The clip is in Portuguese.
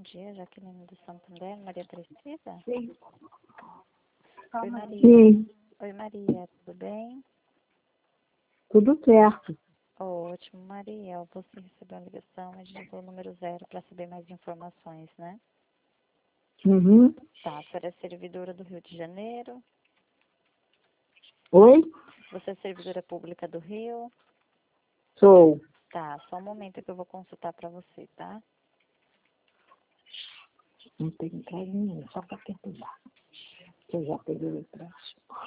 dia, Jaqueline do Santander, Maria Precisa? Sim. Oi, Maria. Sim, Oi, Maria, tudo bem? tudo certo. Ótimo, Maria. Você recebeu a ligação e digou o número 0 para saber mais informações, né? Uhum. Tá, a senhora é servidora do Rio de Janeiro? Oi? Você é servidora pública do Rio? Sou. Tá, só um momento que eu vou consultar para você, tá? Não tem entrada nenhuma, só para perturbar. Eu já peguei o traço.